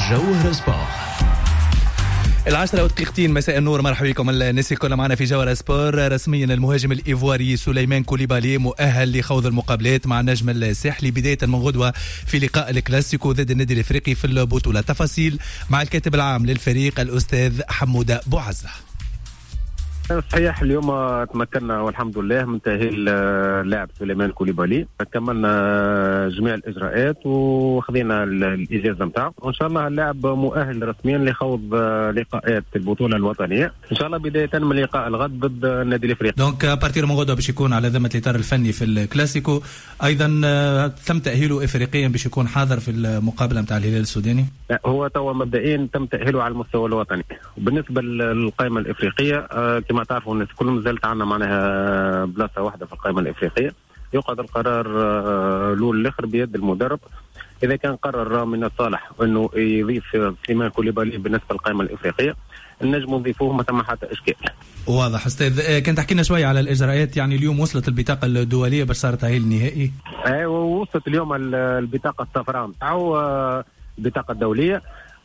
جوهر سبور. 10:02 مساء النور، مرحبا بكم الناس الكل معنا في جوهر سبور. رسميا المهاجم الايفواري سليمان كوليبالي مؤهل لخوض المقابلات مع النجم الساحلي بدايه من غدوه في لقاء الكلاسيكو ضد النادي الافريقي في البطوله. تفاصيل مع الكاتب العام للفريق الاستاذ حموده بوعزه. صحيح، اليوم تمكنا والحمد لله من تأهيل اللاعب سليمان كوليبالي. كملنا جميع الإجراءات وخذينا الإجازة نتاعو، وإن شاء الله اللاعب مؤهل رسميا لخوض لقاءات البطولة الوطنية إن شاء الله بداية من لقاء الغد ضد النادي الإفريقي. دونك بارتير من غدوة باش يكون على ذمة الإطار الفني في الكلاسيكو. أيضا تم تأهيله إفريقيا باش يكون حاضر في المقابلة نتاع الهلال السوداني. لا، هو توا مبدئيا تم تأهيله على المستوى الوطني. وبالنسبة للقائمة الإفريقية كما تعرفوا الناس كلهم زالت عندنا معناها بلاصه واحده في القائمه الافريقيه. يقعد القرار الاول الاخر بيد المدرب. اذا كان قرر من الصالح انه يضيف سليمان كوليبالي بالنسبه للقائمه الافريقيه النجم نضيفوه ما ثم حتى اشكال. واضح استاذ. كان تحكي لنا شويه على الاجراءات، يعني اليوم وصلت البطاقه الدوليه باش صار تاهيل النهائي؟ ايوه وصلت اليوم البطاقه الصفراء نتاعو البطاقه الدوليه.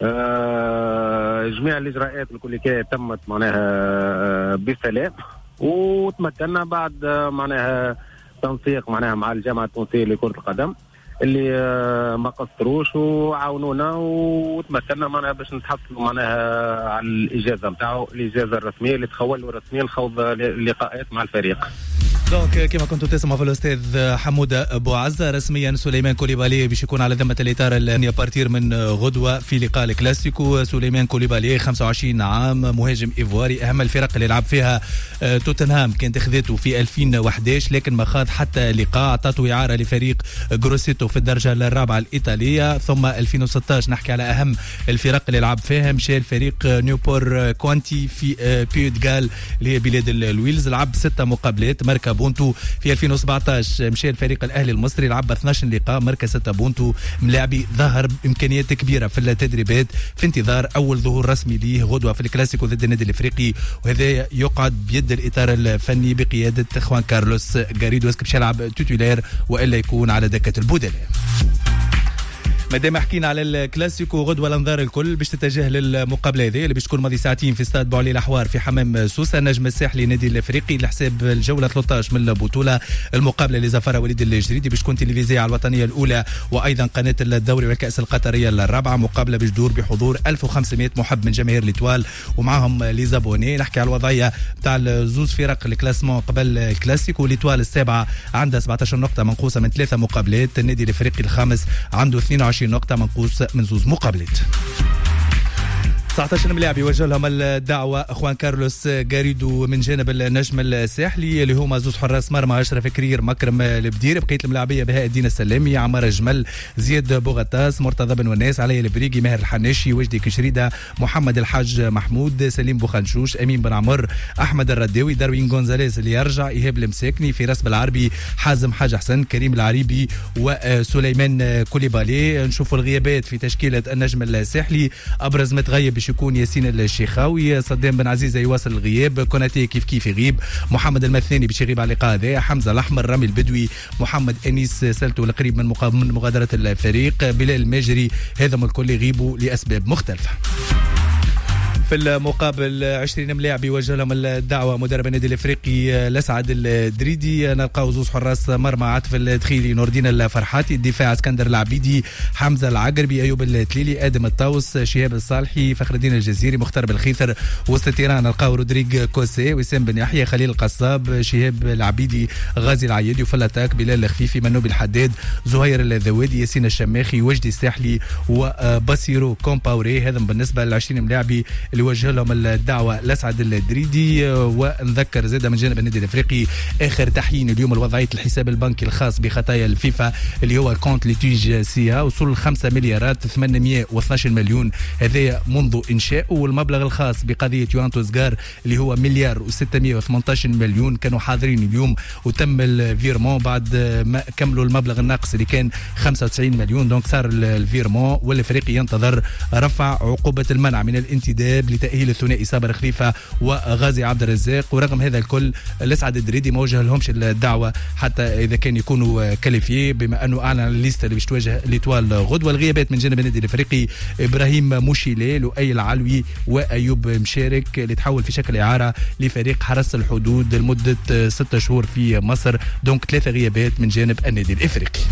جميع الاجراءات الكليه تمت معناها بسلام، وتمكنا بعد معناها تنسيق معناها مع الجامعه التونسيه لكره القدم اللي ما قصروش وعاونونا، وتمكنا معناها باش نتحصلوا معناها على الاجازه نتاعو، الاجازه الرسميه اللي تخول له رسميا خوض اللقاءات مع الفريق. دونك كما كنتوا تسمعوا في الاستاذ حموده بوعزه، رسميا سليمان كوليبالي باش يكون على ذمه الاطار الفني بارتير من غدوه في لقاء الكلاسيكو. سليمان كوليبالي 25 عام، مهاجم ايفواري، اهم الفرق اللي لعب فيها توتنهام كانت اخذته في 2011 لكن ما خاض حتى لقاء، عطاته اعاره لفريق جروسيتو في الدرجه الرابعه الايطاليه. ثم 2016 نحكي على اهم الفرق اللي لعب فيها، مشى الفريق نيوبور كوانتي في بيودغال اللي هي بلاد الويلز، لعب 6 مقابلات ماركا بونتو. في 2017 مشى الفريق الاهلي المصري، لعب 12 لقاء ماركا 6 بونتو. ملاعبي ظهر بامكانيات كبيره في التدريبات في انتظار اول ظهور رسمي ليه غدوه في الكلاسيكو ضد النادي الافريقي، وهذا يقعد بيد الاطار الفني بقياده خوان كارلوس غاريدو. اسكو باش يلعب توتولير والا يكون على دكه البدلاء؟ مادام حكينا على الكلاسيكو، غدوه الانظار الكل باش تتجه للمقابله هذه اللي باش تكون ماضي ساعتين في استاد بوعلي الاحوار في حمام سوسه. النجم الساحلي نادي الافريقي لحساب الجوله 13 من البطوله. المقابله اللي زفرها وليد الجريدي باش تكون تلفزيونيه على الوطنيه الاولى وايضا قناه الدوري والكاس القطريه الرابعه. مقابله باش تدور بحضور 1500 محب من جماهير ليتوال ومعهم لي زابوني. نحكي على الوضعيه تاع الزوز فرق الكلاسمون قبل الكلاسيكو. ليتوال السابعه عندها 17 نقطه منقوصه من 3 مقابلات. النادي الافريقي الخامس عنده 22 نقطة منقوص من 2 مقابلات. 19 ملاعب يوجه لهم الدعوة خوان كارلوس غاريدو من جانب النجم الساحلي اللي هما 2 حراس مرمى، أشرف كرير، مكرم البدير. بقية الملاعبية بهاء الدين السلامي، عمار جمل، زياد بوغطاس، مرتضى بن وناس، علي البريقي، ماهر الحناشي، وجدي كشريدة، محمد الحاج محمود، سليم بوخنشوش، أمين بن عمر، أحمد الرداوي، داروين غونزاليز اللي يرجع، إيهاب المساكني، فراس بالعربي، حازم حاج حسن، كريم العريبي وسليمان كوليبالي. نشوفوا الغيابات في تشكيلة النجم الساحلي. أبرز متغيب باش يكون ياسين الشيخاوي، صدام بن عزيزة يواصل الغياب، كوناتي كيف يغيب، محمد المثاني باش يغيب على اللقاء هذا، حمزة الأحمر، رامي البدوي، محمد أنيس سالته القريب من مغادرة الفريق، بلال الماجري، هذا الكل يغيبوا لأسباب مختلفة. في المقابل 20 ملاعب يوجه لهم الدعوه مدرب النادي الافريقي الاسعد الدريدي. نلقاو 2 حراس مرمى، عاطف الدخيلي، نور الدين الفرحاتي. الدفاع اسكندر العبيدي، حمزه العقربي، ايوب التليلي، ادم الطاوس، شهاب الصالحي، فخر الدين الجزيري، مختار بالخيثر. وسط التيران نلقاو رودريغ كوسي، وسام بن يحيى، خليل القصاب، شهاب العبيدي، غازي العيادي. وفي الاتاك بلال الخفيفي، منوب الحداد، زهير الذوادي، ياسين الشماخي، وجدي الساحلي وباسيرو كومباوري. هذا بالنسبه ل 20 ملاعبي اللي وجه لهم الدعوه الاسعد الدريدي. ونذكر زاده من جانب النادي الافريقي اخر تحيين اليوم لوضعيه الحساب البنكي الخاص بخطايا الفيفا اللي هو كونت ليتيج سيا، وصل 5 مليارات 812 مليون، هذا منذ انشائه. والمبلغ الخاص بقضيه يوانتو سغار اللي هو 1,618 مليون كانوا حاضرين اليوم، وتم الفيرمون بعد ما كملوا المبلغ الناقص اللي كان 95 مليون. دونك صار الفيرمون، والافريقي ينتظر رفع عقوبه المنع من الانتداب الحزب لتأهيل الثنائي صابر خليفة وغازي عبد الرزاق. ورغم هذا الكل الاسعد الدريدي ما وجه لهمش الدعوة حتى إذا كان يكونوا كاليفيي، بما أنه أعلن الليستة اللي باش تواجه ليتوال غدوة. الغيابات من جانب النادي الإفريقي إبراهيم موشيلي، لؤي العلوي وأيوب مشارك اللي تحول في شكل إعارة لفريق حرس الحدود لمدة 6 شهور في مصر. دونك 3 غيابات من جانب النادي الإفريقي.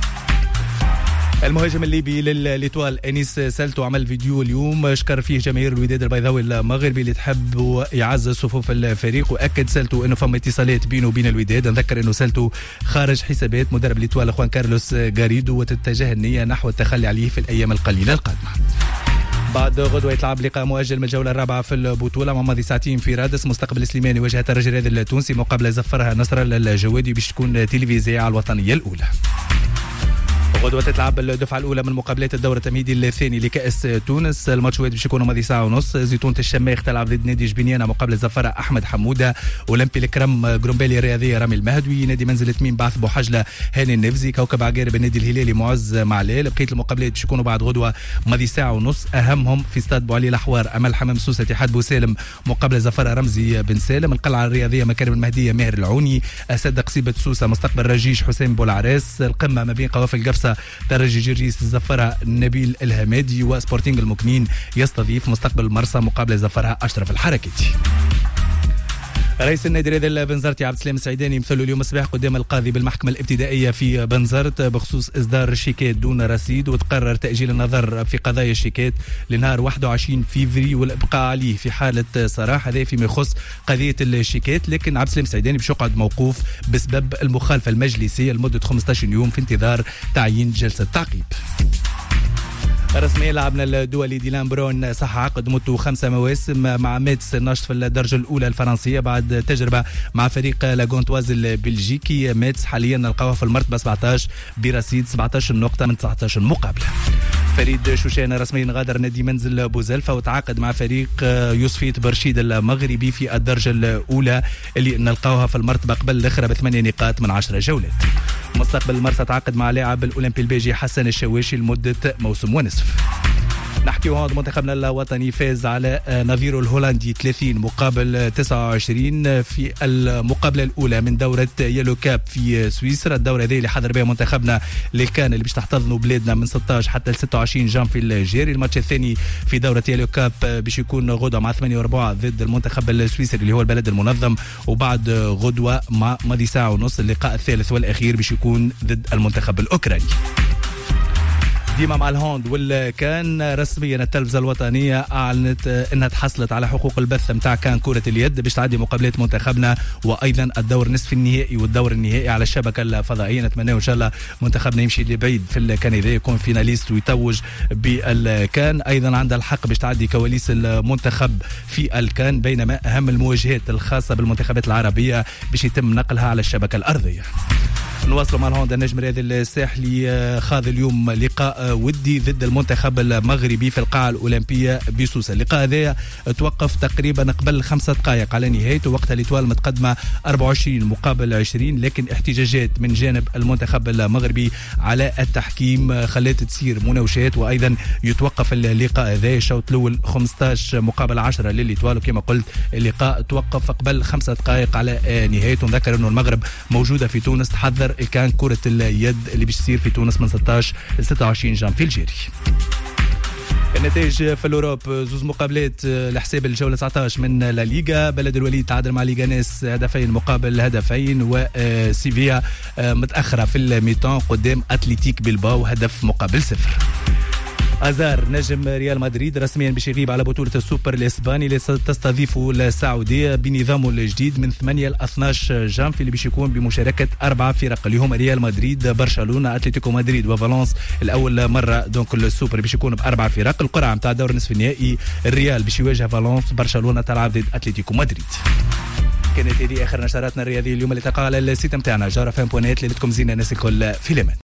المهاجم الليبي للإيطوال أنيس سالتو عمل فيديو اليوم شكر فيه جماهير الوداد البيضاوي المغربي اللي تحب يعزز صفوف الفريق، واكد سالتو انه فما اتصالات بينه وبين الوداد. نذكر انه سالتو خارج حسابات مدرب الإيطوال خوان كارلوس غاريدو، وتتجه النية نحو التخلي عليه في الايام القليله القادمه. بعد غدوة يتلعب لقاء مؤجل من الجولة الرابعة في البطولة مع ماضي ساعتين في رادس. مستقبل سليماني واجه الترجي الرياضي التونسي مقابلة زفرها نصر الجوادي باش تكون تلفزيونية على الوطنية الأولى. غدوة تتلعب الدفعة الأولى من مقابلات الدور التمهيدي الثاني لكأس تونس. الماتش باش يكون ماضي ساعة ونص. زيتونة الشماخ تلعب ضد نادي جبينيانا مقابلة زفرة أحمد حمودة. أولمبي الكرم جرومبالي الرياضية رامي المهدوي. نادي منزل تميم بعث بوحجلة هاني النفزي. كوكب عقارب النادي الهلالي معز معلال. بقية المقابلات باش يكونوا بعد غدوة ماضي ساعة ونص. أهمهم في استاد بوعلي الأحوار أمل حمام سوسة اتحاد بوسالم مقابلة زفرة رمزي بن سالم. القلعة الرياضية مكارم المهدية ماهر العوني. أسد قصيبة سوسة مستقبل رجيش حسين بولعراس. القمة ما بين قوافل قفصة ترجي جرجيس الزفرة نبيل الهمادي. وسبورتينغ المكنين يستضيف مستقبل مرسى مقابلة زفرها أشرف الحركتي. رئيس النادي الرياضي البنزرتي عبد السلام السعيداني مثلوا اليوم الصباح قدام القاضي بالمحكمة الابتدائية في بنزرت بخصوص إصدار الشيكات دون رصيد، وتقرر تأجيل النظر في قضايا الشيكات لنهار 21 فيفري والإبقاء عليه في حالة صراحة. هذا فيما يخص قضية الشيكات. لكن عبد السلام السعيداني باش يقعد موقوف بسبب المخالفة المجلسية لمدة 15 يوم في انتظار تعيين جلسة تعقيب. رسميا لاعبنا الدولي ديلان برون صح عقد مدته 5 مواسم مع ميتس الناشط في الدرجة الأولى الفرنسية بعد تجربة مع فريق لاغونتواز البلجيكي. ميتس حاليا نلقاوها في المرتبة 17 برصيد 17 نقطة من 19 مقابلة. فريد شوشان رسميا غادر نادي منزل بوزلفة وتعاقد مع فريق يوسفيت برشيد المغربي في الدرجة الأولى اللي نلقاوها في المرتبة قبل الأخرى ب8 نقاط من 10 جولات. مستقبل المرسى تعاقد مع لاعب الأولمبي البيجي حسن الشواشي لمدة موسم ونصف. نحكي هون منتخبنا الوطني فاز على نظيره الهولندي 30 مقابل 29 في المقابلة الأولى من دورة يلو كاب في سويسرا. الدورة هذه اللي حضر بها منتخبنا للكان اللي باش تحتضنوا بلادنا من 16 حتى ل 26 جانفي الجاري. الماتش الثاني في دورة يلو كاب باش يكون غدوة مع 8:04 ضد المنتخب السويسري اللي هو البلد المنظم، وبعد غدوة مع ماضي ساعة ونص اللقاء الثالث والأخير باش يكون ضد المنتخب الأوكراني. ديما مع الهوند والكان رسميا التلفزة الوطنية أعلنت أنها تحصلت على حقوق البث متاع كان كرة اليد باش تعدي مقابلات منتخبنا وأيضا الدور نصف النهائي والدور النهائي على الشبكة الفضائية. نتمنى إن شاء الله منتخبنا يمشي لبعيد في الكان إذا يكون فيناليست ويتوج بالكان. أيضا عندها الحق باش تعدي كواليس المنتخب في الكان، بينما أهم المواجهات الخاصة بالمنتخبات العربية باش يتم نقلها على الشبكة الأرضية. نواصلوا مع الهوندا. النجم الرياضي الساحلي خاض اليوم لقاء ودي ضد المنتخب المغربي في القاعة الأولمبية بسوسة. اللقاء هذا توقف تقريبا قبل 5 دقائق على نهايته، وقتها الإيطوال متقدمة 24 مقابل 20، لكن احتجاجات من جانب المنتخب المغربي على التحكيم خلت تصير مناوشات وأيضا يتوقف اللقاء هذا. الشوط الأول 15 مقابل 10 للإيطوال، وكما قلت اللقاء توقف قبل 5 دقائق على نهايته. نذكر أنه المغرب موجودة في تونس تحضر كان كرة اليد اللي باش تصير في تونس من 16 ل 26 جانفي الجاري. النتائج في الأوروب: 2 مقابلات لحساب الجولة 19 من لا ليغا. بلد الوليد تعادل مع ليغانيس 2 مقابل 2، وسيفيا متأخرة في الميتان قدام أتليتيك بلباو 1 مقابل 0. أزار نجم ريال مدريد رسميا باش يغيب على بطولة السوبر الإسباني اللي تستضيفه السعودية بنظامه الجديد من 8 ل 12 جانفي اللي باش يكون بمشاركة 4 فرق اللي هما ريال مدريد، برشلونة، أتلتيكو مدريد وفالنس. الأول مرة دونك السوبر باش يكون ب4 فرق. القرعة متاع دور نصف النهائي: الريال باش يواجه فالنس، برشلونة تلعب ضد أتلتيكو مدريد. كانت هذه آخر نشراتنا الرياضية اليوم اللي تقع على السيت متاعنا جارة فان بونات. ليلتكم زينة ناس الكل في الأمان.